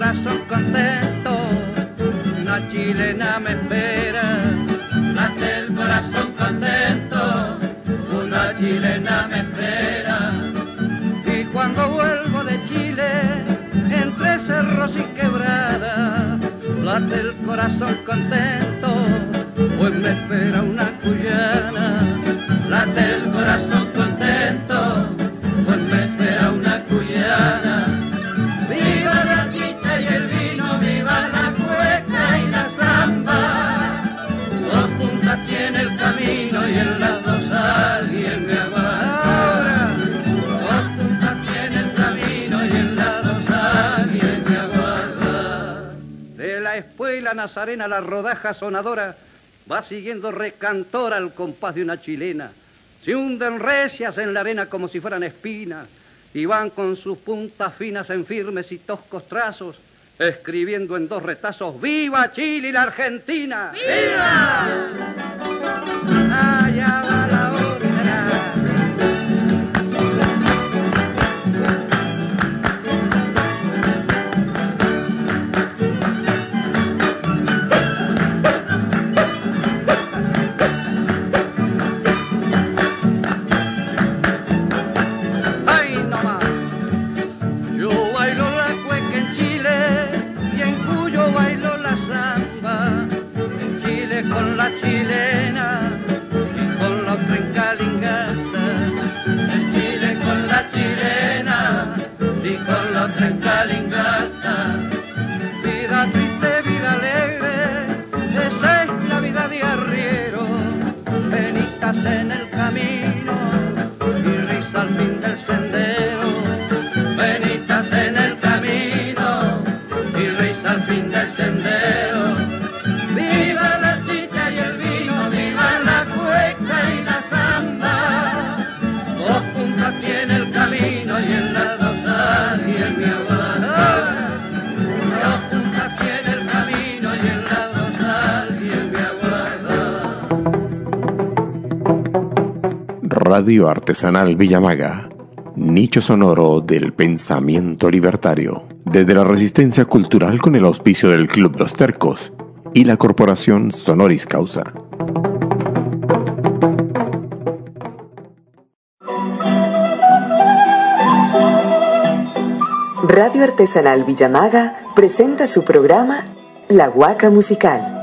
corazón contento, una chilena me espera. Late el corazón contento, una chilena me espera. Y cuando vuelvo de Chile, entre cerros y quebradas, late el corazón contento, pues me espera una cuyana. Late el corazón contento, pues me espera una cuyana. Viva la chicha y el vino, viva la cueca y la zamba. Dos puntas tiene el camino y en las dos alguien me aguarda. Dos puntas tiene el camino y en las dos alguien me aguarda. De la espuela nazarena la rodaja sonadora va siguiendo recantora al compás de una chilena. Se hunden recias en la arena como si fueran espinas y van con sus puntas finas en firmes y toscos trazos, escribiendo en dos retazos: ¡Viva Chile y la Argentina! ¡Viva! Allá va la otra. Con la chilena y con la otra en Calingasta. En Chile con la chilena y con la otra en Calingasta. Vida triste, vida alegre, esa es la vida de arriero. Penitas en el camino y risa al fin del sendero. Penitas en el camino y risa al fin del sendero. Viva la chicha y el vino, viva la cueca y la zamba. Dos puntas tiene el camino y en las dos alguien me aguarda. Dos puntas tiene el camino y en las dos alguien me aguarda. Radio Artesanal Villamaga, nicho sonoro del pensamiento libertario. Desde la resistencia cultural con el auspicio del Club Los Tercos y la Corporación Sonoris Causa. Radio Artesanal Villamaga presenta su programa La Huaca Musical.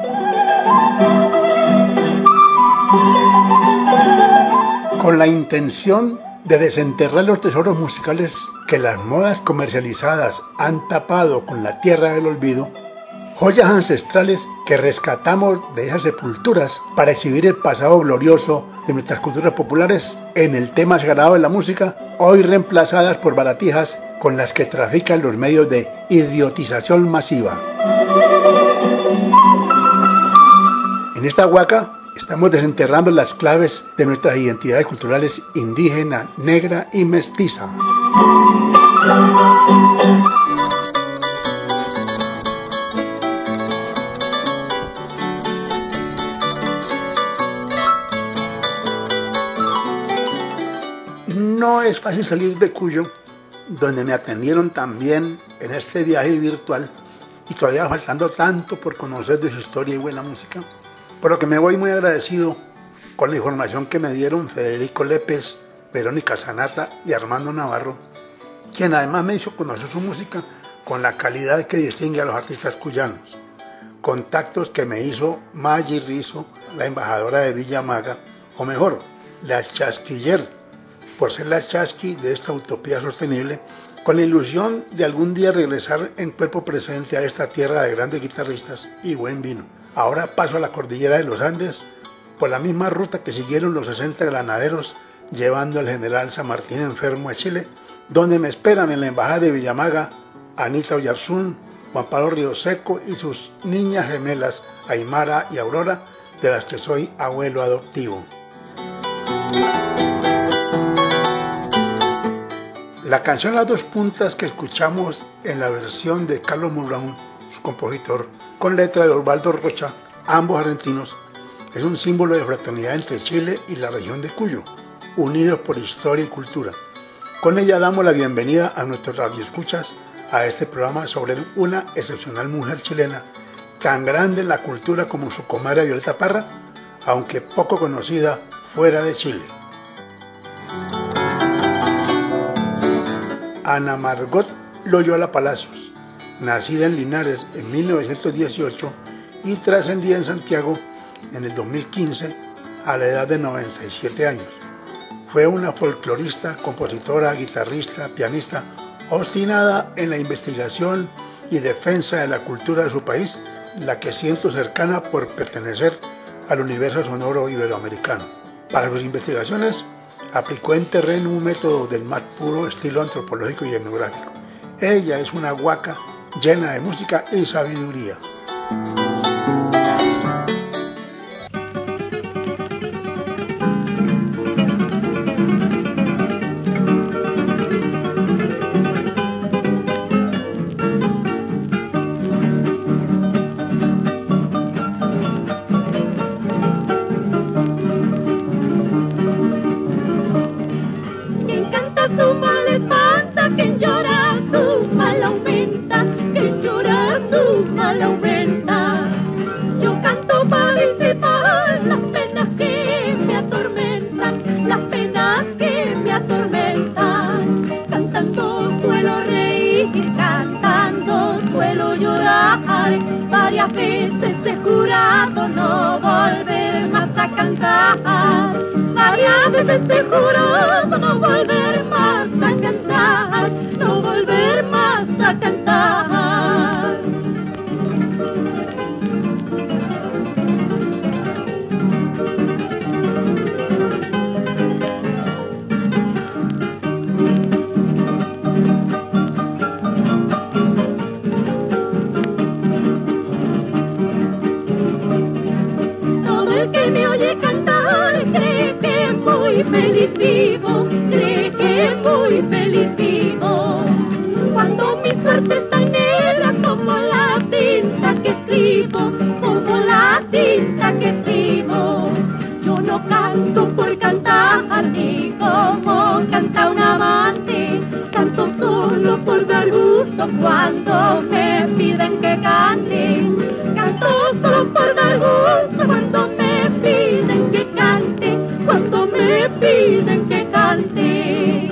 Con la intención de desenterrar los tesoros musicales que las modas comercializadas han tapado con la tierra del olvido, joyas ancestrales que rescatamos de esas sepulturas para exhibir el pasado glorioso de nuestras culturas populares en el tema sagrado de la música, hoy reemplazadas por baratijas con las que trafican los medios de idiotización masiva. En esta huaca estamos desenterrando las claves de nuestras identidades culturales indígena, negra y mestiza. No es fácil salir de Cuyo, donde me atendieron también en este viaje virtual y todavía faltando tanto por conocer de su historia y buena música, por lo que me voy muy agradecido con la información que me dieron Federico Lépez, Verónica Zanata y Armando Navarro, quien además me hizo conocer su música con la calidad que distingue a los artistas cuyanos. Contactos que me hizo Maggi Rizzo, la embajadora de Villamaga, o mejor, la chasquiller, por ser la chasqui de esta utopía sostenible, con la ilusión de algún día regresar en cuerpo presente a esta tierra de grandes guitarristas y buen vino. Ahora paso a la cordillera de los Andes, por la misma ruta que siguieron los 60 granaderos llevando al general San Martín enfermo a Chile, donde me esperan en la embajada de Villamaga Anita Oyarzún, Juan Pablo Río Seco y sus niñas gemelas Aymara y Aurora, de las que soy abuelo adoptivo. La canción Las Dos Puntas que escuchamos en la versión de Carlos Murrón, su compositor, con letra de Osvaldo Rocha, ambos argentinos, es un símbolo de fraternidad entre Chile y la región de Cuyo, unidos por historia y cultura. Con ella damos la bienvenida a nuestros radioescuchas a este programa sobre una excepcional mujer chilena, tan grande en la cultura como su comadre Violeta Parra, aunque poco conocida fuera de Chile. Ana Margot Loyola Palacios, nacida en Linares en 1918 y trascendida en Santiago en el 2015 a la edad de 97 años. Fue una folclorista, compositora, guitarrista, pianista, obstinada en la investigación y defensa de la cultura de su país, la que siento cercana por pertenecer al universo sonoro iberoamericano. Para sus investigaciones, aplicó en terreno un método del más puro estilo antropológico y etnográfico. Ella es una huaca llena de música y sabiduría. Varias veces he jurado no volver más a cantar. Varias veces he jurado no volver más a cantar. No volver más a cantar. Feliz vivo, cree que muy feliz vivo. Cuando mi suerte está negra como la tinta que escribo, como la tinta que escribo. Yo no canto por cantar ni como canta un amante, canto solo por dar gusto cuando me piden que cante. Canto solo por dar gusto cuando me piden que cante, cuando me piden que cante.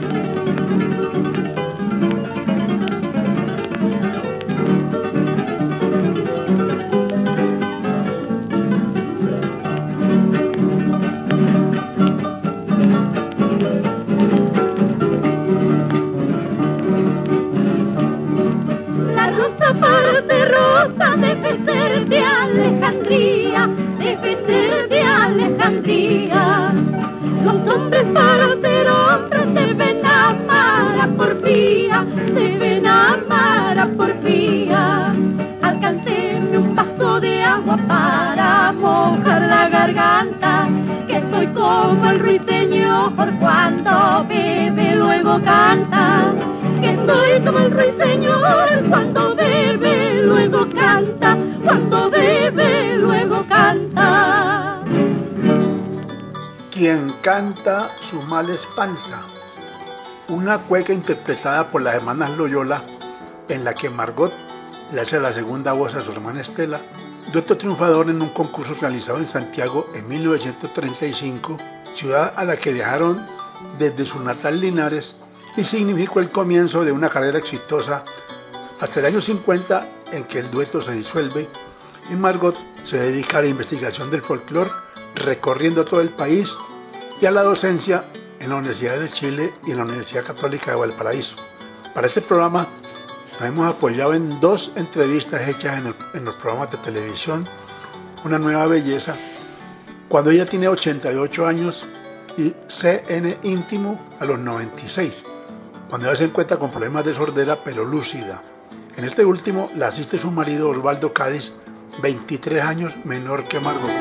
La rosa para ser rosa debe ser de Alejandría, debe ser de Alejandría. Los hombres para ser hombres deben amar a Porfía, deben amar a Porfía. Alcánceme un vaso de agua para mojar la garganta, que soy como el ruiseñor cuando bebe luego canta. Que soy como el ruiseñor cuando bebe luego canta, cuando bebe luego canta. Quien canta su mal espanta. Una cueca interpretada por las hermanas Loyola, en la que Margot le hace la segunda voz a su hermana Estela, dueto triunfador en un concurso realizado en Santiago en 1935, ciudad a la que viajaron desde su natal Linares, y significó el comienzo de una carrera exitosa hasta el año 50, en que el dueto se disuelve y Margot se dedica a la investigación del folclore, recorriendo todo el país, y a la docencia en la Universidad de Chile y en la Universidad Católica de Valparaíso. Para este programa nos hemos apoyado en 2 entrevistas hechas en los programas de televisión Una Nueva Belleza, cuando ella tiene 88 años, y CN Íntimo a los 96, cuando ella se encuentra con problemas de sordera pero lúcida. En este último la asiste su marido Osvaldo Cádiz, 23 años menor que Margot.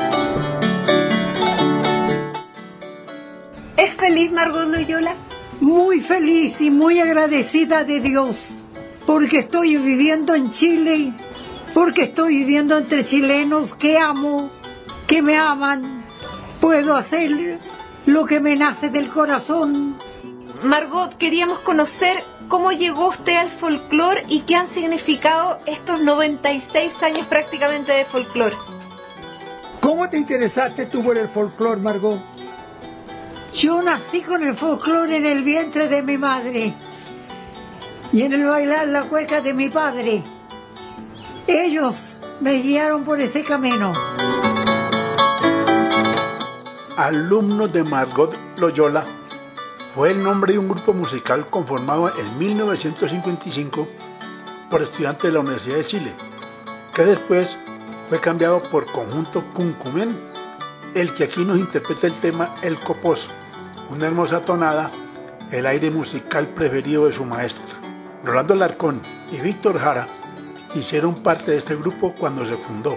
¿Es feliz Margot Loyola? Muy feliz y muy agradecida de Dios, porque estoy viviendo en Chile, porque estoy viviendo entre chilenos que amo, que me aman. Puedo hacer lo que me nace del corazón. Margot, queríamos conocer cómo llegó usted al folclore y qué han significado estos 96 años prácticamente de folclore. ¿Cómo te interesaste tú por el folclore, Margot? Yo nací con el folclore en el vientre de mi madre y en el bailar la cueca de mi padre. Ellos me guiaron por ese camino. Alumnos de Margot Loyola fue el nombre de un grupo musical conformado en 1955 por estudiantes de la Universidad de Chile, que después fue cambiado por Conjunto Cuncumén, el que aquí nos interpreta el tema El Coposo, una hermosa tonada, el aire musical preferido de su maestro. Rolando Alarcón y Víctor Jara hicieron parte de este grupo cuando se fundó.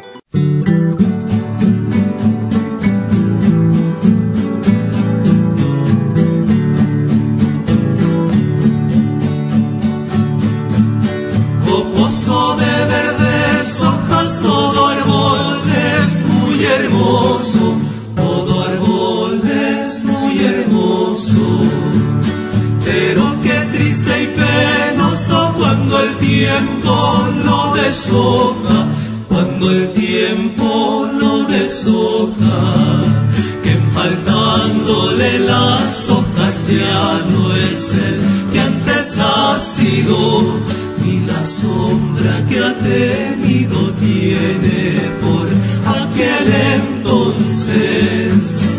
Coposo de verdes hojas, todo árbol es muy hermoso, todo árbol es muy hermoso, pero qué triste y penoso cuando el tiempo lo deshoja, cuando el tiempo lo deshoja, que faltándole las hojas ya no es el que antes ha sido, ni la sombra que ha tenido tiene por aquel entonces.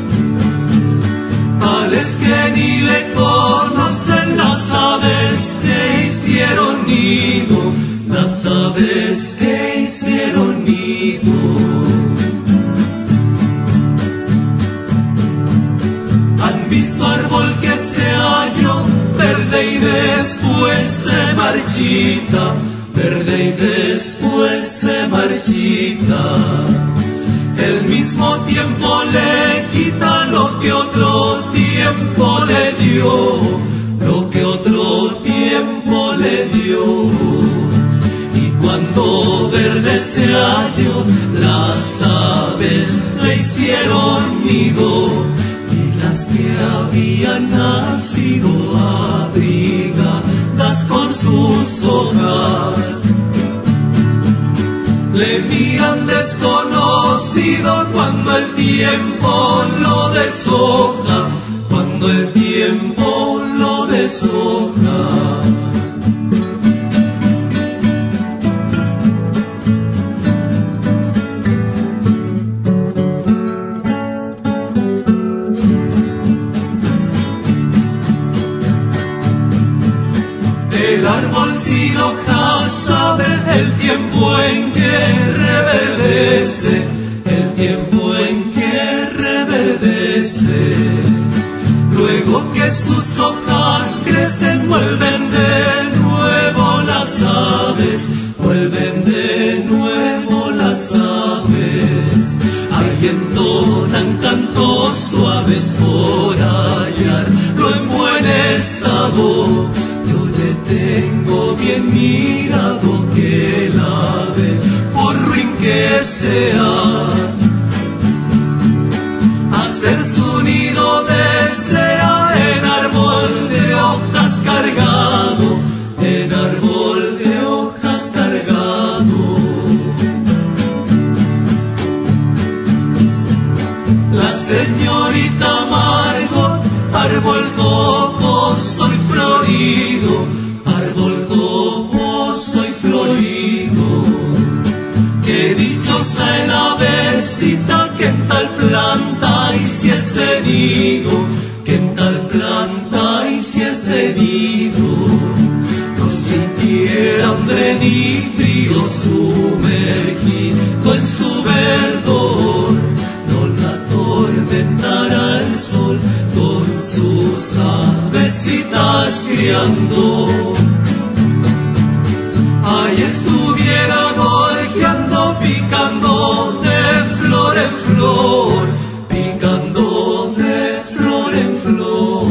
Tales que ni le conocen las aves que hicieron nido, las aves que hicieron nido. Han visto árbol que se halló verde y después se marchita, verde y después se marchita. El mismo tiempo le quita lo que otro tiempo le dio, lo que otro tiempo le dio. Y cuando verde se halló, las aves le hicieron nido, y las que habían nacido abrigadas con sus hojas le miran desconocido cuando el tiempo lo deshoja, cuando el tiempo lo deshoja. El árbol sin hojas sabe el tiempo en que reverdece, el tiempo en que reverdece. Luego que sus hojas crecen, vuelven de nuevo las aves, vuelven de nuevo las aves. Ahí entonan cantos suaves por hallarlo en buen estado. Yo le tengo bien mirado que el ave, por ruin que sea, hacer su nido desea en árbol de hojas cargado, en árbol de hojas cargado. La señorita Margot, árbol coposo y florido, árbol coposo y florido. Qué dichosa es la avecita que en tal planta hiciese nido, que en tal planta hiciese nido. No sintiera hambre ni frío sumergido en su verdor, no la atormentara el sol con sus avecitas criando. Ahí estuviera gorjeando, picando de flor en flor, picando de flor en flor.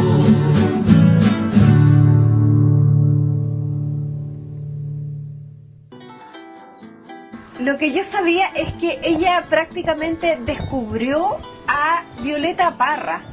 Lo que yo sabía es que ella prácticamente descubrió a Violeta Parra.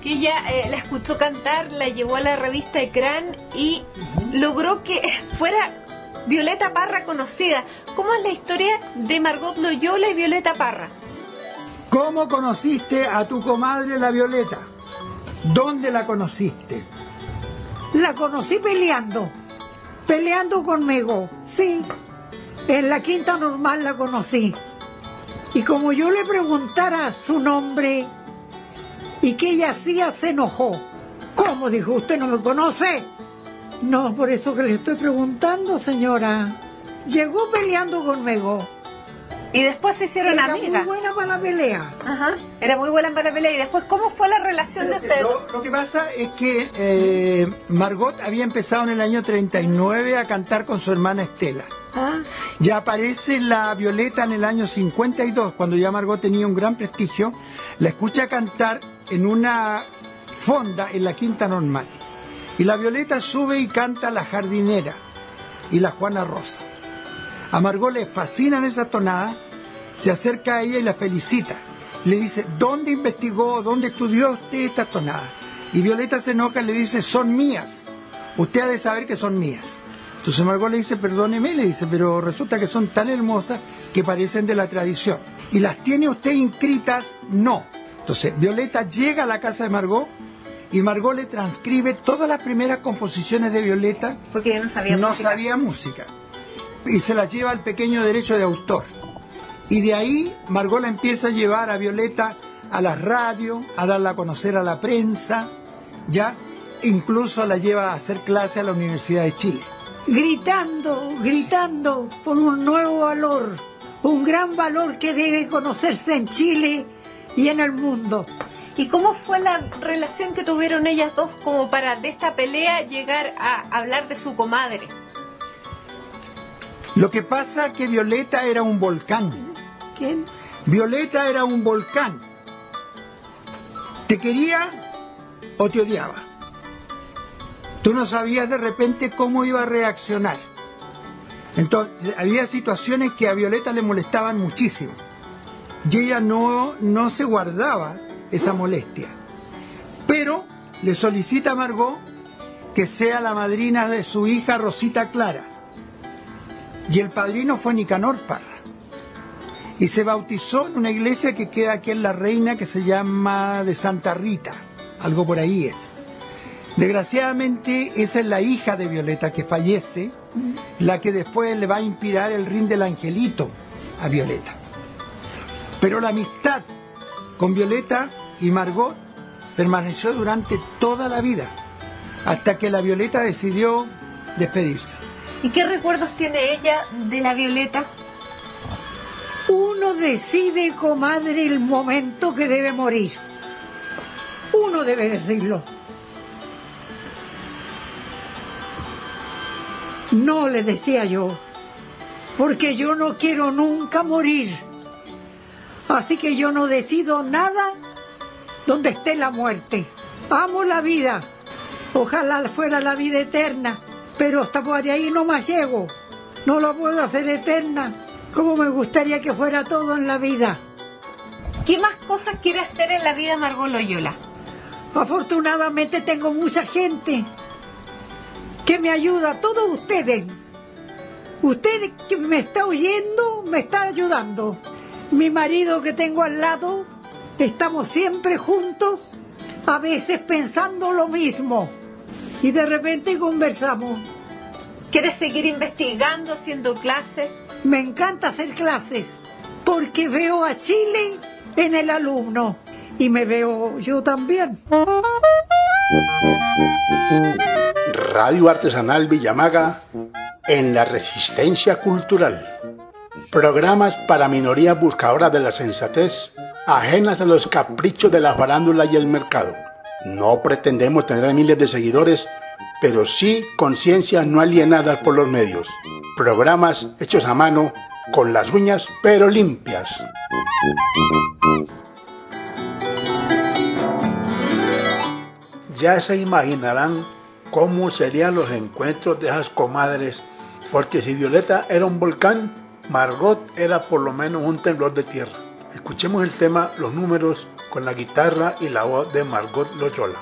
que ella la escuchó cantar, la llevó a la revista Ecrán y logró que fuera Violeta Parra conocida. ¿Cómo es la historia de Margot Loyola y Violeta Parra? ¿Cómo conociste a tu comadre la Violeta? ¿Dónde la conociste? La conocí peleando conmigo, sí. En la Quinta Normal la conocí. Y como yo le preguntara su nombre y qué ella hacía, se enojó. ¿Cómo? Dijo, ¿usted no me conoce? No, por eso que le estoy preguntando, señora. Llegó peleando conmigo. Y después se hicieron amigas. Era muy buena para la pelea. Ajá. Era muy buena para la pelea. Y después, ¿cómo fue la relación de ustedes? Lo que pasa es que Margot había empezado en el año 39 a cantar con su hermana Estela. Ya aparece la Violeta en el año 52, cuando ya Margot tenía un gran prestigio. La escucha cantar en una fonda en la Quinta Normal. Y la Violeta sube y canta La Jardinera y La Juana Rosa. A Margot le fascinan esas tonadas, se acerca a ella y la felicita. Le dice, ¿dónde investigó, dónde estudió usted estas tonadas? Y Violeta se enoja y le dice, son mías. Usted ha de saber que son mías. Entonces Margot le dice, perdóneme, le dice, pero resulta que son tan hermosas que parecen de la tradición. ¿Y las tiene usted inscritas? No. Entonces Violeta llega a la casa de Margot y Margot le transcribe todas las primeras composiciones de Violeta. Porque ella no sabía música. Y se las lleva al pequeño derecho de autor. Y de ahí Margot la empieza a llevar a Violeta a la radio, a darla a conocer a la prensa, ya incluso la lleva a hacer clase a la Universidad de Chile. Gritando por un nuevo valor, un gran valor que debe conocerse en Chile y en el mundo. ¿Y cómo fue la relación que tuvieron ellas dos como para de esta pelea llegar a hablar de su comadre? Lo que pasa es que Violeta era un volcán. ¿Quién? Violeta era un volcán. ¿Te quería o te odiaba? Tú no sabías de repente cómo iba a reaccionar. Entonces, había situaciones que a Violeta le molestaban muchísimo. Y ella no se guardaba esa molestia. Pero le solicita a Margot que sea la madrina de su hija Rosita Clara. Y el padrino fue Nicanor Parra. Y se bautizó en una iglesia que queda aquí en La Reina, que se llama de Santa Rita. Algo por ahí es. Desgraciadamente, esa es la hija de Violeta que fallece, la que después le va a inspirar el Rin del Angelito a Violeta. Pero la amistad con Violeta y Margot permaneció durante toda la vida, hasta que la Violeta decidió despedirse. ¿Y qué recuerdos tiene ella de la Violeta? Uno decide, comadre, el momento que debe morir. Uno debe decirlo. No, le decía yo, porque yo no quiero nunca morir. Así que yo no decido nada donde esté la muerte. Amo la vida. Ojalá fuera la vida eterna. Pero hasta por ahí no más llego. No la puedo hacer eterna, como me gustaría que fuera todo en la vida. ¿Qué más cosas quiere hacer en la vida Margot Loyola? Afortunadamente tengo mucha gente que me ayuda, todos ustedes. Usted que me está oyendo, me está ayudando. Mi marido que tengo al lado, estamos siempre juntos, a veces pensando lo mismo. Y de repente conversamos. ¿Quieres seguir investigando, haciendo clases? Me encanta hacer clases, porque veo a Chile en el alumno. Y me veo yo también. Radio Artesanal Villamaga en la resistencia cultural. Programas para minorías buscadoras de la sensatez, ajenas a los caprichos de la farándula y el mercado. No pretendemos tener miles de seguidores, pero sí conciencias no alienadas por los medios. Programas hechos a mano, con las uñas, pero limpias. Ya se imaginarán cómo serían los encuentros de esas comadres, porque si Violeta era un volcán, Margot era por lo menos un temblor de tierra. Escuchemos el tema Los Números con la guitarra y la voz de Margot Loyola.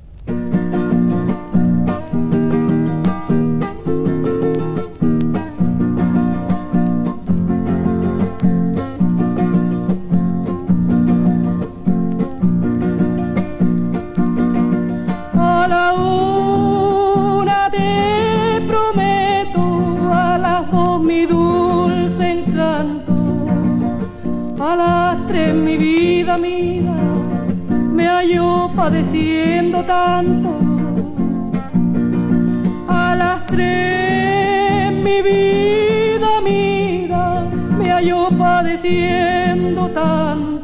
A la una te prometo, a las dos mi dulce encanto, a las tres mi vida mía me hallo padeciendo tanto, a las tres mi vida mía me hallo padeciendo tanto.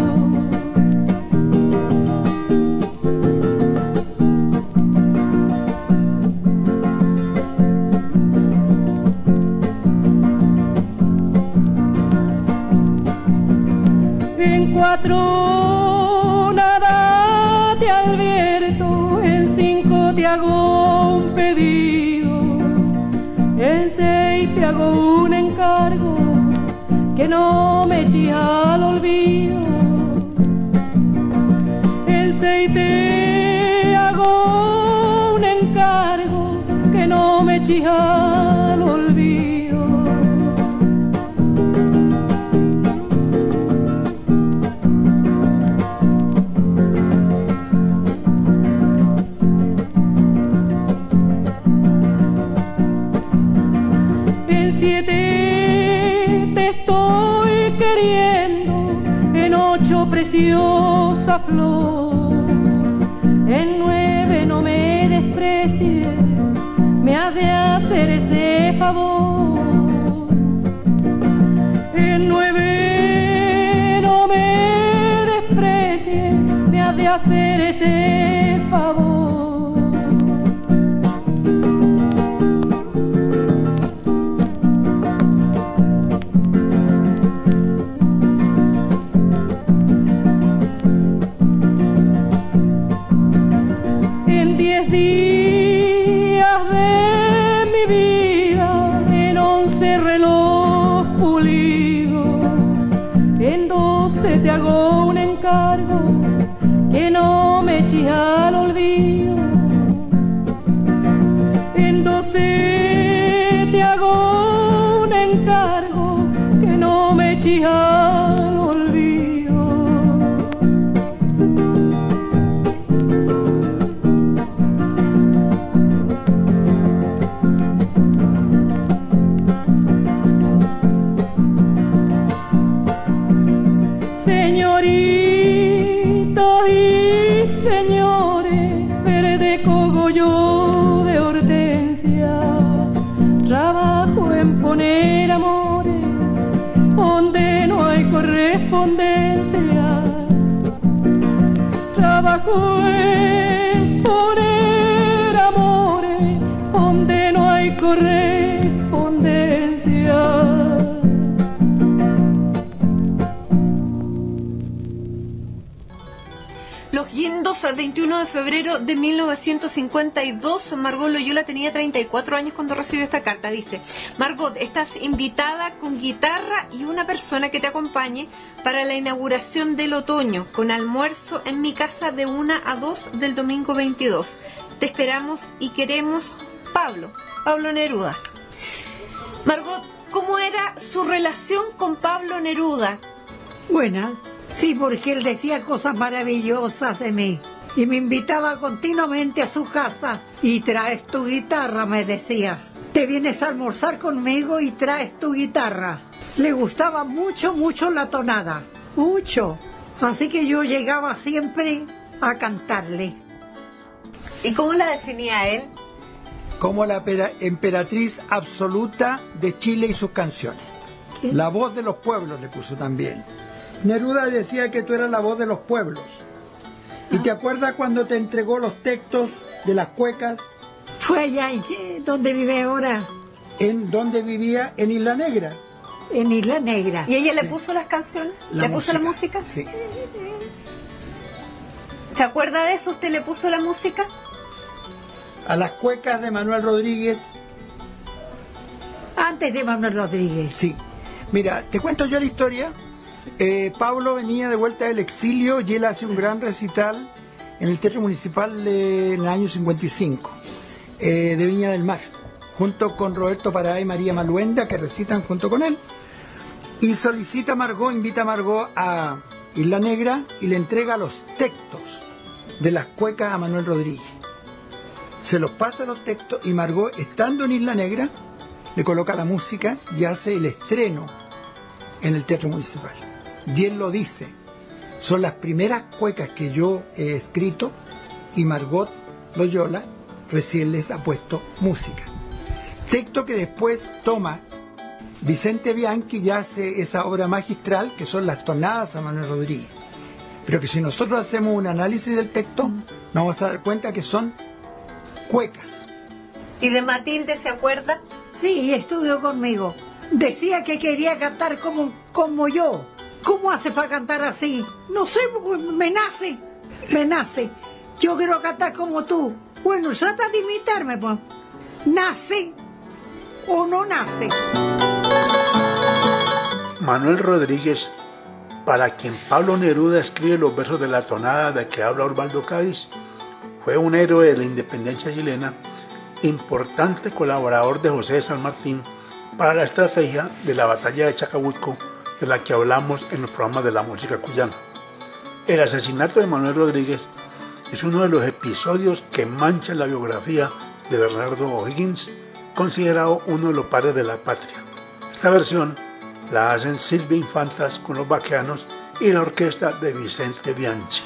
En cuatro nada te advierto, en cinco te hago un pedido, en seis te hago un encargo, que no me eches al olvido. En seis te hago un encargo, que no me eches al olvido. Siete te estoy queriendo, en ocho preciosa flor, en nueve no me desprecies, me has de hacer ese favor. En nueve no me desprecies, me has de hacer ese favor. Días de mi vida, en 11 reloj pulido, en 12 te hago un encargo, que no me eches al olvido. En 12 te hago un encargo, que no me eches al olvido. Señoritos y señores, verde cogollo de hortensia, trabajo en poner amores donde no hay correspondencia. Trabajo es poner amores donde no hay correspondencia. Los guindos, al 21 de febrero de 1952, Margot Loyola tenía 34 años cuando recibió esta carta. Dice: Margot, estás invitada con guitarra y una persona que te acompañe para la inauguración del otoño, con almuerzo en mi casa de 1 a 2 del domingo 22. Te esperamos y queremos, Pablo Neruda. Margot, ¿cómo era su relación con Pablo Neruda? Buena. Sí, porque él decía cosas maravillosas de mí y me invitaba continuamente a su casa. Y traes tu guitarra, me decía. Te vienes a almorzar conmigo y traes tu guitarra. Le gustaba mucho, mucho la tonada. Mucho. Así que yo llegaba siempre a cantarle. ¿Y cómo la definía él? Como la emperatriz absoluta de Chile y sus canciones. ¿Qué? La voz de los pueblos le puso también. Neruda decía que tú eras la voz de los pueblos. ¿Y te acuerdas cuando te entregó los textos de las cuecas? Fue allá donde vive ahora. ¿En dónde vivía? En Isla Negra. En Isla Negra. ¿Y ella le puso las canciones? ¿Le puso la música? Sí. ¿Se acuerda de eso? ¿Usted le puso la música? A las cuecas de Manuel Rodríguez. Antes de Manuel Rodríguez. Sí. Mira, te cuento yo la historia. Pablo venía de vuelta del exilio y él hace un gran recital en el Teatro Municipal en el año 55 de Viña del Mar, junto con Roberto Pará y María Maluenda, que recitan junto con él, y solicita a Margot, invita a Margot a Isla Negra y le entrega los textos de las cuecas a Manuel Rodríguez. Se los pasa los textos y Margot, estando en Isla Negra, le coloca la música y hace el estreno en el Teatro Municipal. Y él lo dice, son las primeras cuecas que yo he escrito y Margot Loyola recién les ha puesto música. Texto que después toma Vicente Bianchi y hace esa obra magistral que son las tonadas a Manuel Rodríguez. Pero que si nosotros hacemos un análisis del texto, nos vamos a dar cuenta que son cuecas. ¿Y de Matilde se acuerda? Sí, estudió conmigo. Decía que quería cantar como yo. ¿Cómo hace para cantar así? No sé, me nace. Yo quiero cantar como tú. Bueno, trata de imitarme, pues. ¿Nace o no nace? Manuel Rodríguez, para quien Pablo Neruda escribe los versos de la tonada de que habla Osvaldo Cádiz, fue un héroe de la independencia chilena, importante colaborador de José de San Martín para la estrategia de la batalla de Chacabuco, de la que hablamos en los programas de la música cuyana. El asesinato de Manuel Rodríguez es uno de los episodios que manchan la biografía de Bernardo O'Higgins, considerado uno de los padres de la patria. Esta versión la hacen Silvia Infantas con los Baqueanos y la orquesta de Vicente Bianchi.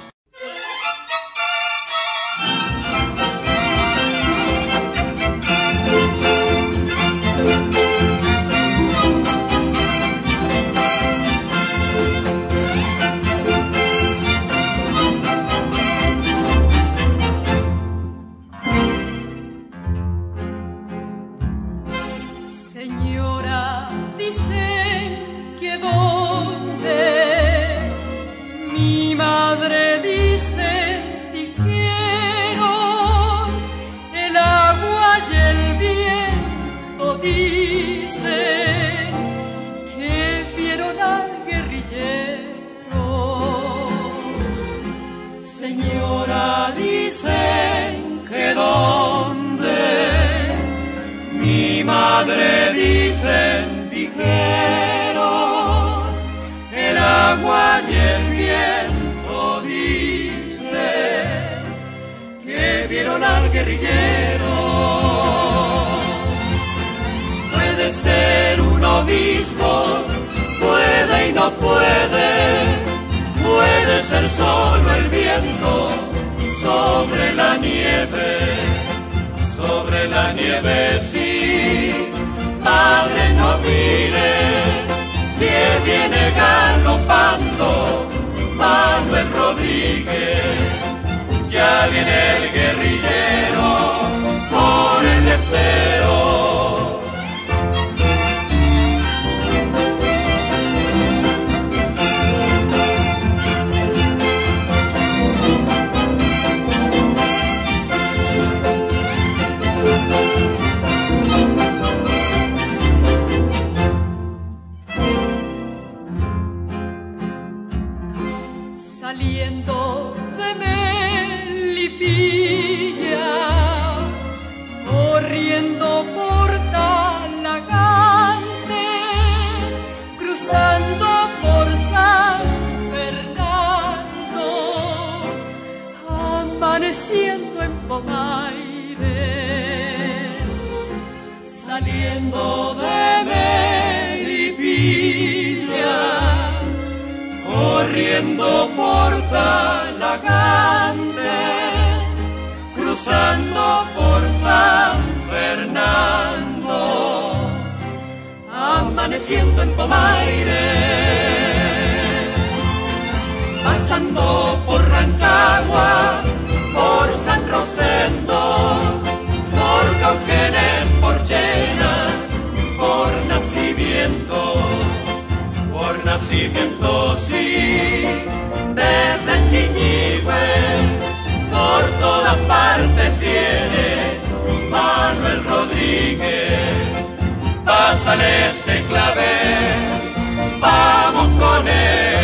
Puede ser un obispo, puede y no puede, puede ser solo el viento sobre la nieve sí. Padre, no mire, que viene galopando Manuel Rodríguez. Ya viene el guerrillero por el letero. Saliendo de Melipilla, corriendo por Talagante, cruzando por San Fernando, amaneciendo en Pomaire. Saliendo de Melipilla, corriendo por Talagante, cruzando por San Fernando, amaneciendo en Pomaire, pasando por Rancagua, por San Rosendo, por Cauquenes, por Chena, por Nacimiento sí, desde Chiñigüe, por todas partes viene Manuel Rodríguez. Pásale este clavel, vamos con él.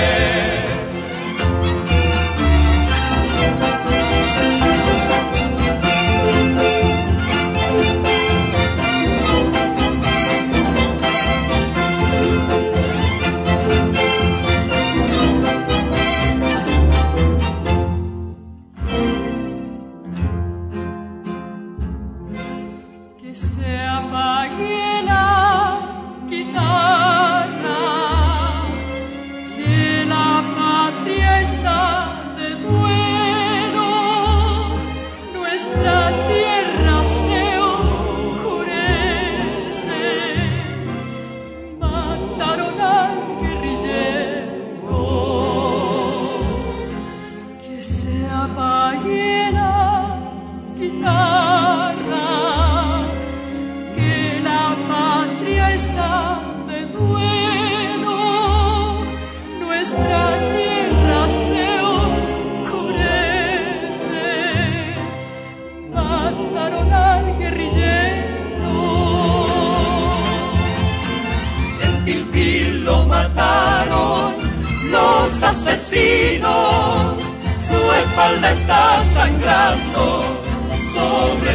los asesinos, su espalda está sangrando sobre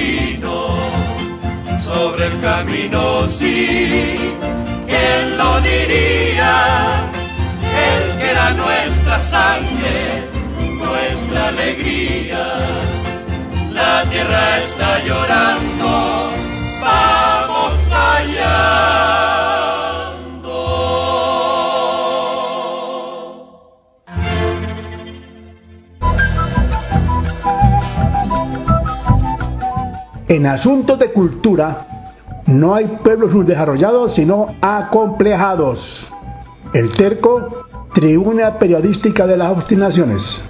el camino, sí. ¿Quién lo diría? Él que era nuestra sangre, nuestra alegría. La tierra está llorando, vamos callando. En asuntos de cultura, no hay pueblos subdesarrollados, sino acomplejados. El Terco, tribuna periodística de las obstinaciones.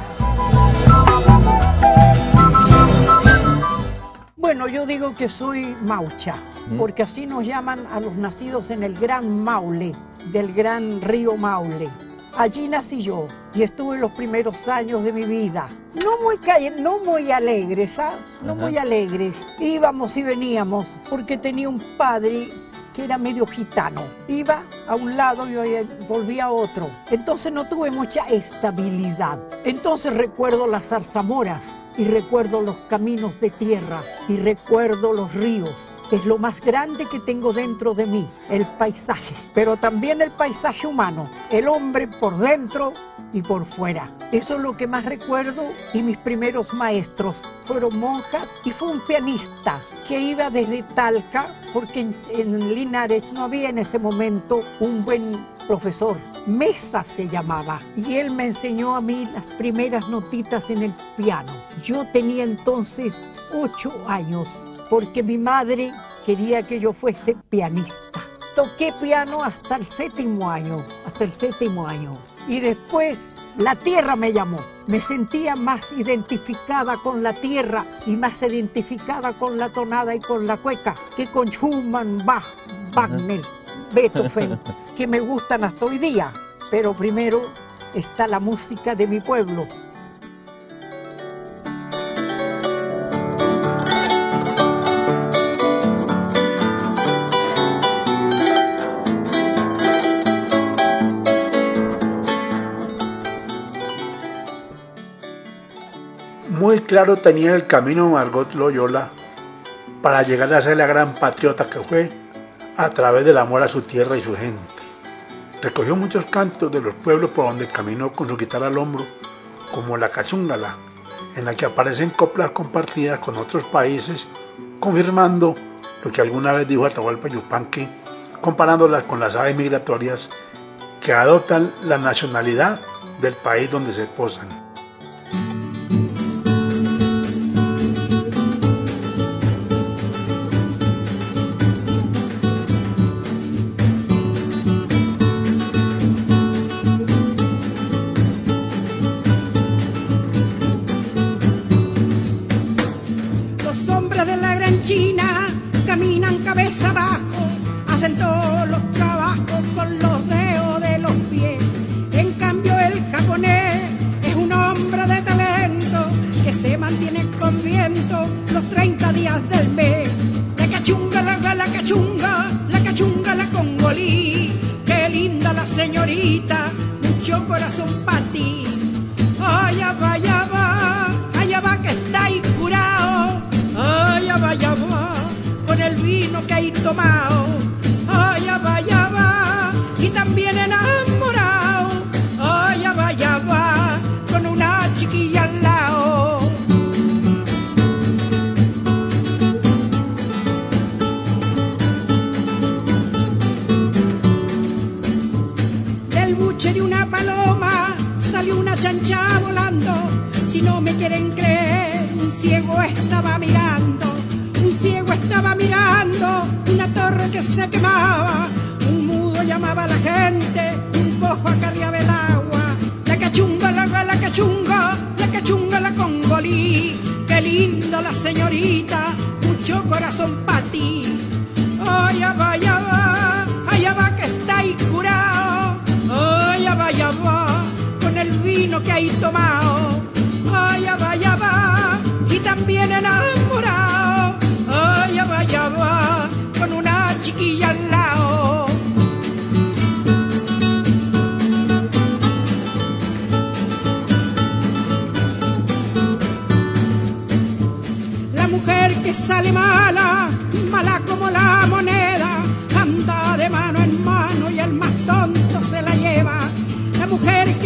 Bueno, yo digo que soy maucha, porque así nos llaman a los nacidos en el Gran Maule, del gran río Maule. Allí nací yo y estuve los primeros años de mi vida. No muy alegres, ¿sabes? No muy alegres. Íbamos y veníamos porque tenía un padre que era medio gitano. Iba a un lado y volvía a otro. Entonces no tuve mucha estabilidad. Entonces recuerdo las zarzamoras y recuerdo los caminos de tierra y recuerdo los ríos. Es lo más grande que tengo dentro de mí, el paisaje, pero también el paisaje humano, el hombre por dentro y por fuera. Eso es lo que más recuerdo, y mis primeros maestros fueron monjas y fue un pianista que iba desde Talca, porque en Linares no había en ese momento un buen profesor. Mesa se llamaba, y él me enseñó a mí las primeras notitas en el piano. Yo tenía entonces 8 años. Porque mi madre quería que yo fuese pianista. Toqué piano hasta el séptimo año. Y después la tierra me llamó. Me sentía más identificada con la tierra y más identificada con la tonada y con la cueca que con Schumann, Bach, Wagner, Beethoven, que me gustan hasta hoy día. Pero primero está la música de mi pueblo. Muy claro tenía el camino Margot Loyola para llegar a ser la gran patriota que fue a través del amor a su tierra y su gente. Recogió muchos cantos de los pueblos por donde caminó con su guitarra al hombro, como la cachúngala, en la que aparecen coplas compartidas con otros países, confirmando lo que alguna vez dijo Atahualpa Yupanqui, comparándolas con las aves migratorias que adoptan la nacionalidad del país donde se posan. China caminan cabeza abajo, hacen todos los trabajos con los dedos de los pies. En cambio el japonés es un hombre de talento que se mantiene con viento los 30 días del mes. La cachunga, la cachunga, la congolí. Qué linda la señorita, mucho corazón para ti. Allá va que estáis curado. Allá va, con el vino que hay tomado. Allá va, y también enamorado. Allá va, con una chiquilla al lado. Del buche de una paloma salió una chancha volando. Si no me quieren creer, un ciego estaba mirando. Una torre que se quemaba. Un mudo llamaba a la gente, un cojo acarreaba el agua. La cachunga, la congolí. Qué lindo la señorita, mucho corazón para ti. Allá va que estáis curado. Allá va, con el vino que hay tomado. Allá va, y también enamorado. Allá va, con una chiquilla al lado.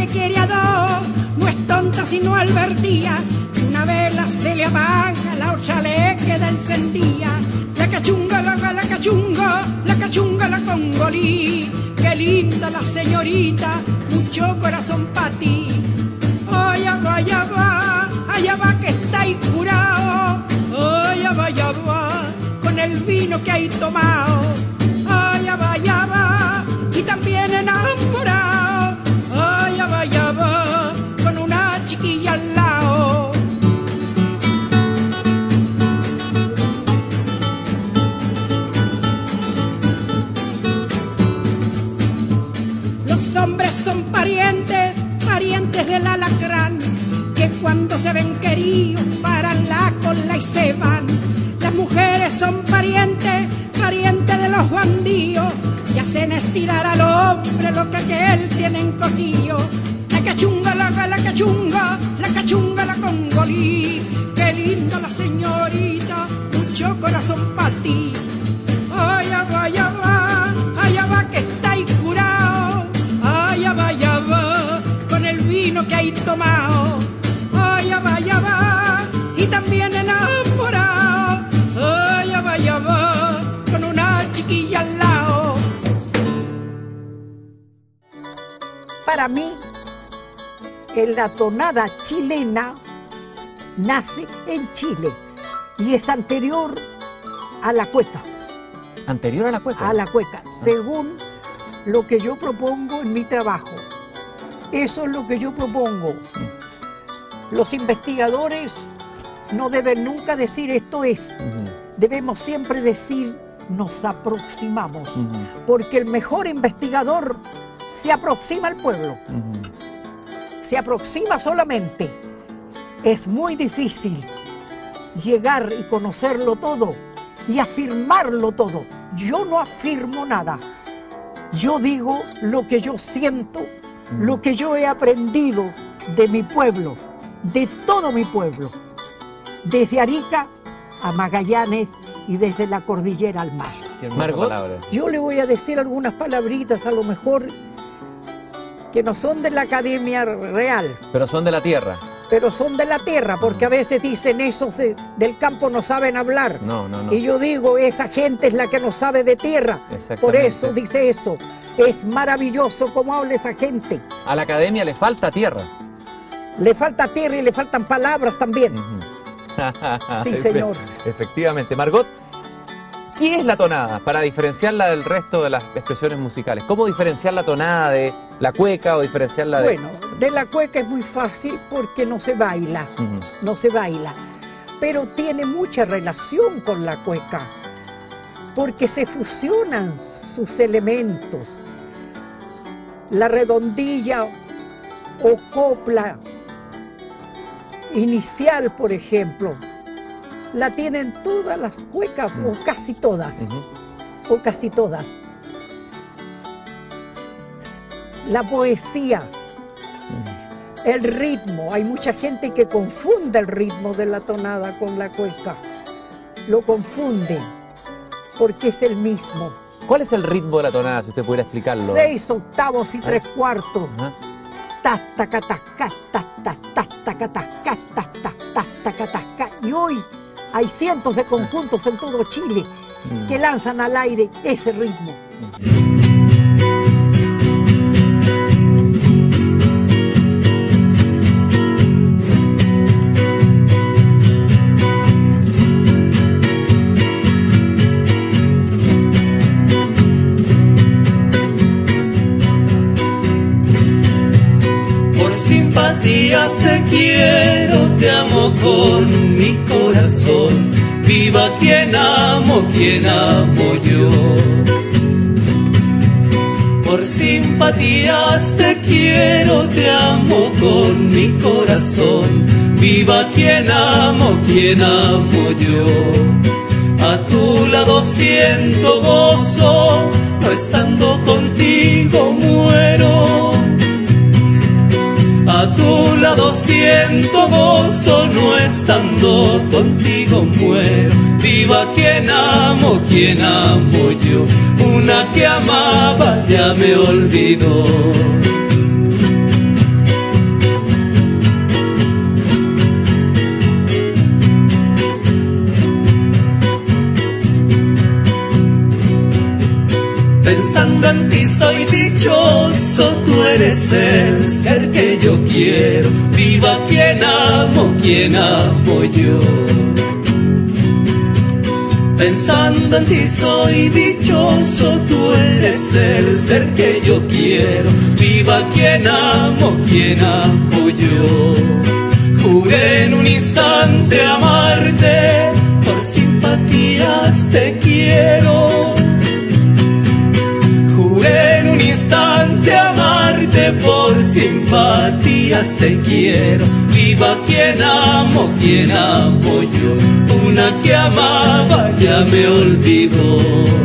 quiere a dos, no es tonta sino advertía. Si una vela se le apaga, la otra le queda encendida. La cachunga, la cachunga, la cachunga, la congolí. Qué linda la señorita, mucho corazón pa' ti. Allá va que está ahí curado. Allá va, con el vino que hay tomado. Allá va, y también enamorado. Allá va, con una chiquilla al lado. Los hombres son parientes, parientes del alacrán, que cuando se ven queridos paran la cola y se van. Las mujeres son parientes, parientes de los bandidos, y hacen estirar al hombre lo que aquel tiene encogido. La cachunga, la cachunga, la cachunga, la congolí. Qué linda la señorita, mucho corazón pa' ti. Allá va que está ahí curado. Allá va, con el vino que hay tomado. Allá va, y también enamorado. Allá va, con una chiquilla al lado. Para mí, la tonada chilena nace en Chile y es anterior a la cueca. ¿Anterior a la cueca? A la cueca, según lo que yo propongo en mi trabajo. Eso es lo que yo propongo. Los investigadores no deben nunca decir esto es. Debemos siempre decir nos aproximamos. Porque el mejor investigador se aproxima al pueblo. Se aproxima solamente. Es muy difícil llegar y conocerlo todo y afirmarlo todo. Yo no afirmo nada. Yo digo lo que yo siento, lo que yo he aprendido de mi pueblo, de todo mi pueblo, desde Arica a Magallanes y desde la cordillera al mar. Margot, yo le voy a decir algunas palabritas, a lo mejor que no son de la Academia Real. Pero son de la tierra. Pero son de la tierra, porque a veces dicen esos del campo no saben hablar. No. Y yo digo, esa gente es la que no sabe de tierra. Por eso dice eso. Es maravilloso cómo habla esa gente. A la academia le falta tierra. Le falta tierra y le faltan palabras también. Sí, señor. Efectivamente. Margot, ¿qué es la tonada? Para diferenciarla del resto de las expresiones musicales. ¿Cómo diferenciar la tonada de la cueca o diferenciarla de...? Bueno, de la cueca es muy fácil porque no se baila. No se baila. Pero tiene mucha relación con la cueca. Porque se fusionan sus elementos. La redondilla o copla inicial, por ejemplo, la tienen todas las cuecas, o casi todas, o casi todas. La poesía, el ritmo, hay mucha gente que confunde el ritmo de la tonada con la cueca, lo confunde, porque es el mismo. ¿Cuál es el ritmo de la tonada, si usted pudiera explicarlo? 6 octavos y 3/4. Y hoy hay cientos de conjuntos en todo Chile que lanzan al aire ese ritmo. Por simpatías te quiero, te amo con mi corazón. Viva quien amo yo. Por simpatías te quiero, te amo con mi corazón. Viva quien amo yo. A tu lado siento gozo, no estando contigo muero. A tu lado siento gozo, no estando contigo muero. Viva quien amo yo. Una que amaba ya me olvidó. Pensando en ti soy dichoso, tú eres el ser que yo quiero. Viva quien amo yo. Pensando en ti soy dichoso, tú eres el ser que yo quiero. Viva quien amo yo. Juré en un instante amarte, por simpatías te quiero. Juré en un instante amarte, por simpatías te quiero. Viva quien amo yo. Una que amaba ya me olvidó.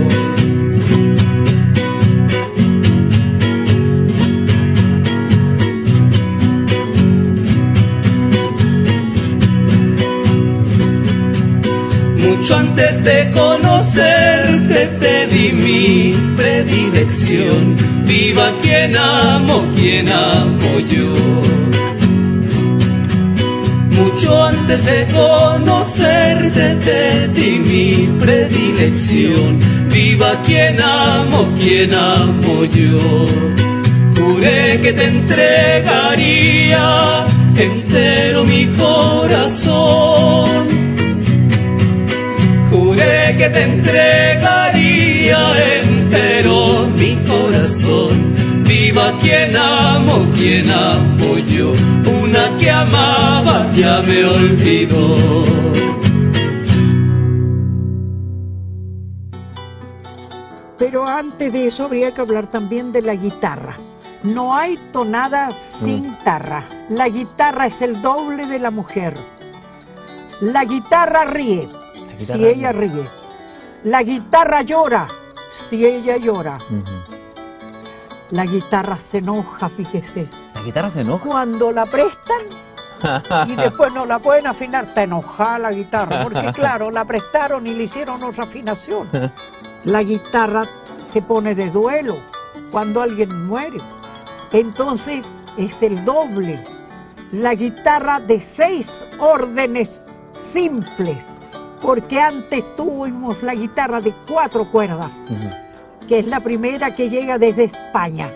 Mucho antes de conocerte te di mi predilección. Viva quien amo yo. Mucho antes de conocerte te di mi predilección. Viva quien amo yo. Juré que te entregaría entero mi corazón. Juré que te entregaría entero mi corazón. Viva quien amo yo. Una que amaba ya me olvidó. Pero antes de eso habría que hablar también de la guitarra. No hay tonada sin guitarra. La guitarra es el doble de la mujer. La guitarra ríe si ella ríe. La guitarra llora si ella llora. La guitarra se enoja, fíjese. ¿La guitarra se enoja? Cuando la prestan y después no la pueden afinar, está enojada la guitarra, porque claro, la prestaron y le hicieron otra afinación. La guitarra se pone de duelo cuando alguien muere. Entonces es el doble. La guitarra de 6 órdenes simples, porque antes tuvimos la guitarra de 4 cuerdas, que es la primera que llega desde España.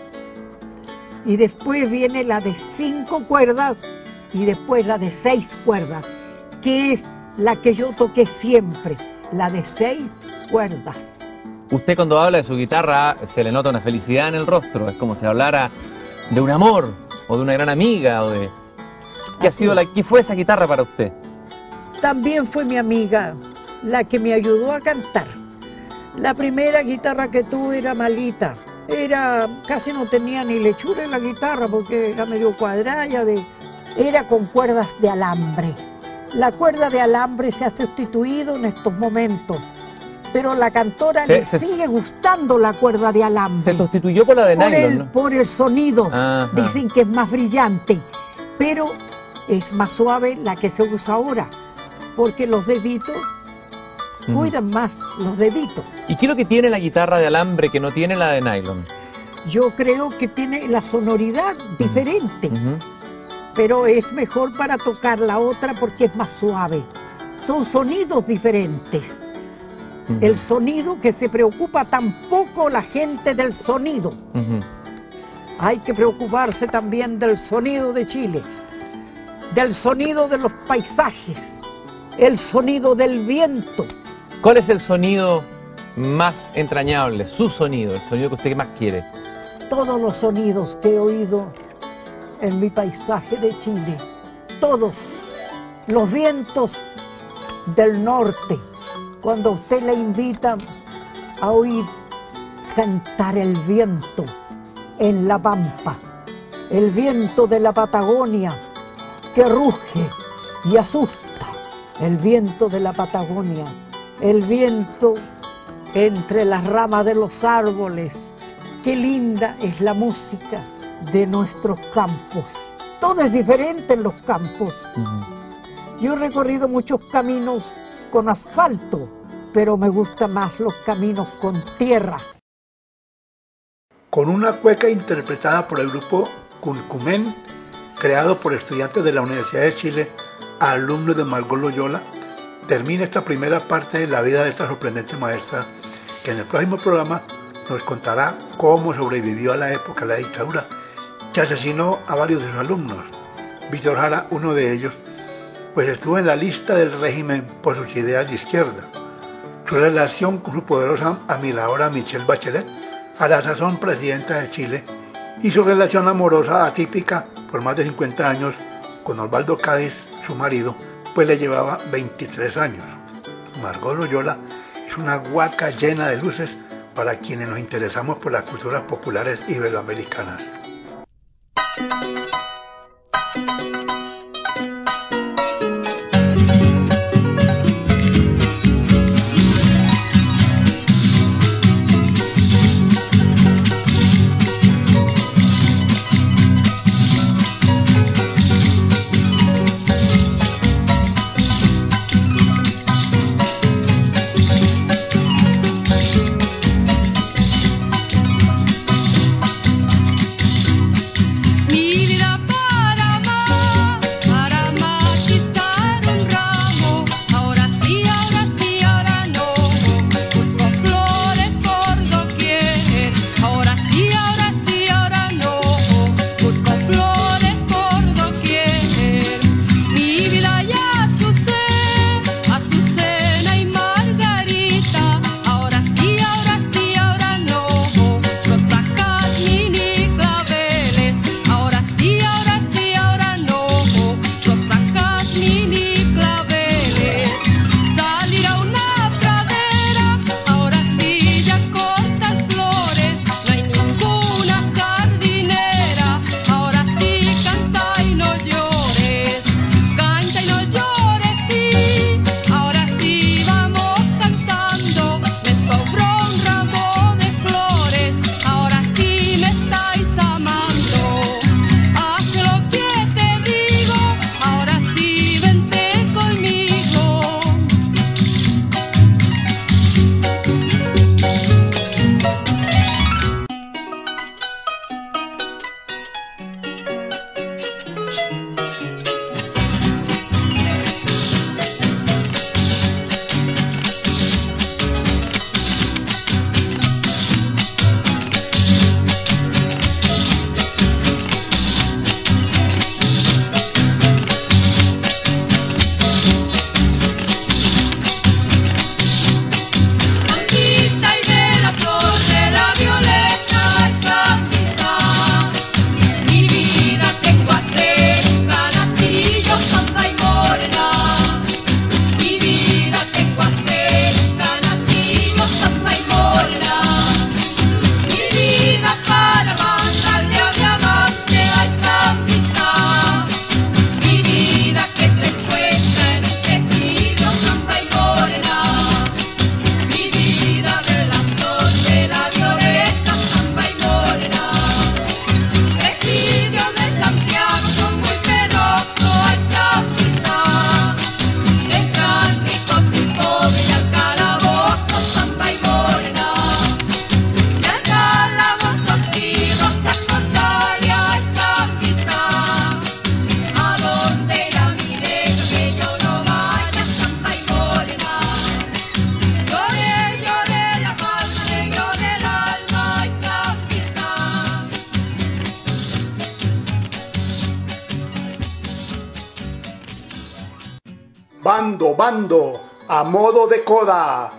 Y después viene la de 5 cuerdas y después la de 6 cuerdas, que es la que yo toqué siempre, la de 6 cuerdas. Usted cuando habla de su guitarra se le nota una felicidad en el rostro, es como si hablara de un amor o de una gran amiga o de... ¿Qué fue esa guitarra para usted? También fue mi amiga la que me ayudó a cantar. La primera guitarra que tuve era malita, casi no tenía ni lechura en la guitarra porque era medio cuadrada, era con cuerdas de alambre. La cuerda de alambre se ha sustituido en estos momentos, pero la cantora le sigue gustando la cuerda de alambre. Se sustituyó por la de nylon, ¿no? Por el sonido. Dicen que es más brillante, pero es más suave la que se usa ahora, porque los deditos cuidan más los deditos. ¿Y qué es lo que tiene la guitarra de alambre que no tiene la de nylon? Yo creo que tiene la sonoridad diferente, pero es mejor para tocar la otra porque es más suave. Son sonidos diferentes. El sonido que se preocupa tampoco la gente del sonido. Hay que preocuparse también del sonido de Chile, del sonido de los paisajes, el sonido del viento. ¿Cuál es el sonido más entrañable? Su sonido, el sonido que usted más quiere. Todos los sonidos que he oído en mi paisaje de Chile, todos los vientos del norte, cuando usted le invita a oír cantar el viento en la pampa, el viento de la Patagonia que ruge y asusta, el viento de la Patagonia, el viento entre las ramas de los árboles. Qué linda es la música de nuestros campos. Todo es diferente en los campos. Yo he recorrido muchos caminos con asfalto, pero me gustan más los caminos con tierra. Con una cueca interpretada por el grupo Culcumén, creado por estudiantes de la Universidad de Chile, alumnos de Margot Loyola, termina esta primera parte de la vida de esta sorprendente maestra, que en el próximo programa nos contará cómo sobrevivió a la época de la dictadura, que asesinó a varios de sus alumnos. Víctor Jara, uno de ellos, pues estuvo en la lista del régimen por sus ideas de izquierda. Su relación con su poderosa admiradora Michelle Bachelet, a la sazón presidenta de Chile, y su relación amorosa atípica por más de 50 años con Osvaldo Cádiz, su marido, pues le llevaba 23 años. Margot Loyola es una huaca llena de luces para quienes nos interesamos por las culturas populares iberoamericanas. Bando, a modo de coda.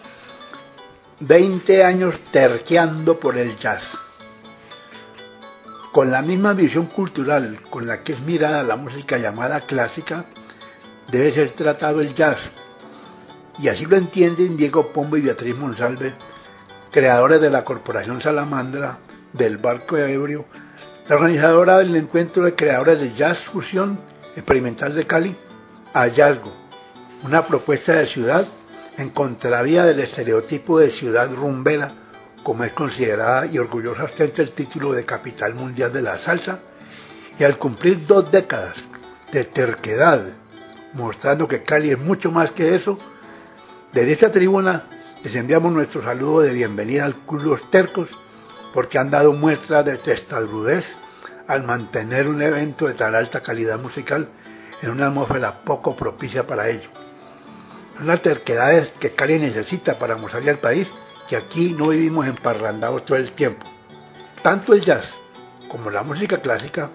20 años terqueando por el jazz. Con la misma visión cultural con la que es mirada la música llamada clásica, debe ser tratado el jazz. Y así lo entienden Diego Pombo y Beatriz Monsalve, creadores de la Corporación Salamandra, del Barco Ebrio, la organizadora del encuentro de creadores de jazz fusión experimental de Cali, Hallazgo, una propuesta de ciudad en contravía del estereotipo de ciudad rumbera, como es considerada y orgullosa ostenta el título de capital mundial de la salsa, y al cumplir 2 décadas de terquedad, mostrando que Cali es mucho más que eso, desde esta tribuna les enviamos nuestro saludo de bienvenida al Club Los Tercos, porque han dado muestra de testabrudez al mantener un evento de tan alta calidad musical en una atmósfera poco propicia para ello. Son las terquedades que Cali necesita para mostrarle al país que aquí no vivimos emparrandados todo el tiempo. Tanto el jazz como la música clásica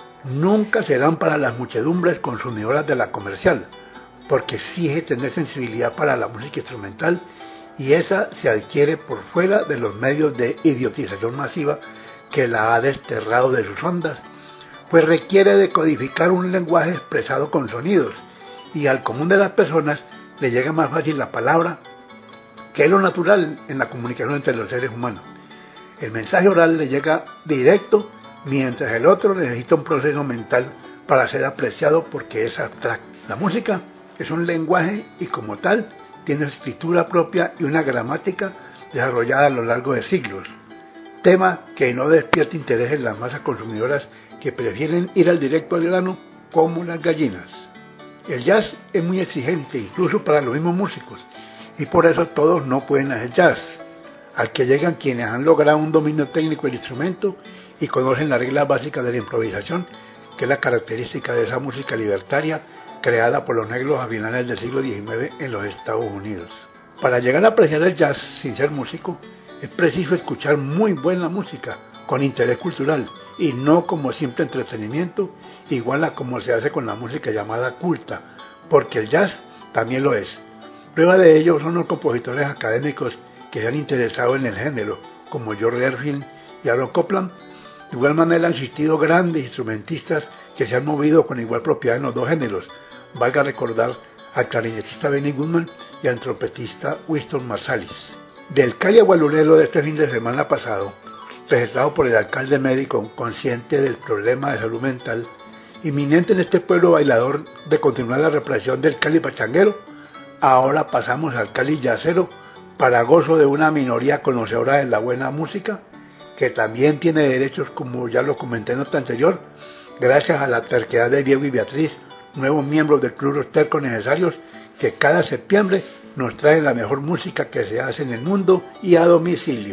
nunca serán para las muchedumbres consumidoras de la comercial, porque exige tener sensibilidad para la música instrumental y esa se adquiere por fuera de los medios de idiotización masiva que la ha desterrado de sus ondas, pues requiere de codificar un lenguaje expresado con sonidos y al común de las personas le llega más fácil la palabra, que es lo natural en la comunicación entre los seres humanos. El mensaje oral le llega directo, mientras el otro necesita un proceso mental para ser apreciado porque es abstracto. La música es un lenguaje y como tal tiene escritura propia y una gramática desarrollada a lo largo de siglos, tema que no despierta interés en las masas consumidoras que prefieren ir al directo al grano como las gallinas. El jazz es muy exigente incluso para los mismos músicos y por eso todos no pueden hacer jazz, al que llegan quienes han logrado un dominio técnico del instrumento y conocen las reglas básicas de la improvisación, que es la característica de esa música libertaria creada por los negros a finales del siglo XIX en los Estados Unidos. Para llegar a apreciar el jazz sin ser músico, es preciso escuchar muy buena música, con interés cultural, y no como simple entretenimiento, igual a como se hace con la música llamada culta, porque el jazz también lo es. Prueba de ello son los compositores académicos que se han interesado en el género, como George Gershwin y Aaron Copland. De igual manera han existido grandes instrumentistas que se han movido con igual propiedad en los dos géneros. Valga recordar al clarinetista Benny Goodman y al trompetista Winston Marsalis. Del Cali Agualulero de este fin de semana pasado, presentado por el alcalde médico consciente del problema de salud mental, inminente en este pueblo bailador de continuar la represión del Cali pachanguero, ahora pasamos al Cali yacero para gozo de una minoría conocedora de la buena música, que también tiene derechos, como ya lo comenté en nota anterior, gracias a la terquedad de Diego y Beatriz, nuevos miembros del Club Los Tercos Necesarios, que cada septiembre nos traen la mejor música que se hace en el mundo y a domicilio.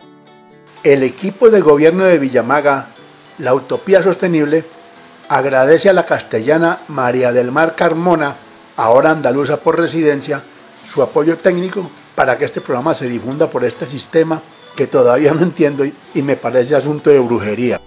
El equipo de gobierno de Villamaga, la Utopía Sostenible, agradece a la castellana María del Mar Carmona, ahora andaluza por residencia, su apoyo técnico para que este programa se difunda por este sistema que todavía no entiendo y me parece asunto de brujería.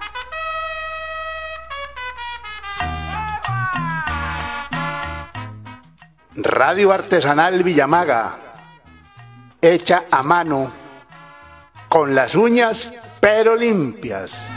Radio Artesanal Villamaga, hecha a mano, con las uñas pero limpias.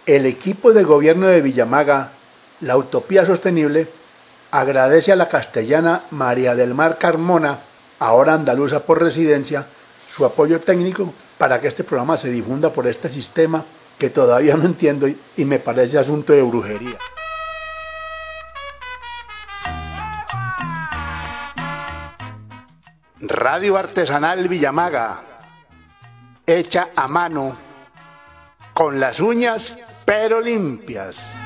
El equipo de gobierno de Villamaga, la Utopía Sostenible, agradece a la castellana María del Mar Carmona, ahora andaluza por residencia, su apoyo técnico para que este programa se difunda por este sistema que todavía no entiendo y me parece asunto de brujería. Radio Artesanal Villamaga, hecha a mano, con las uñas pero limpias.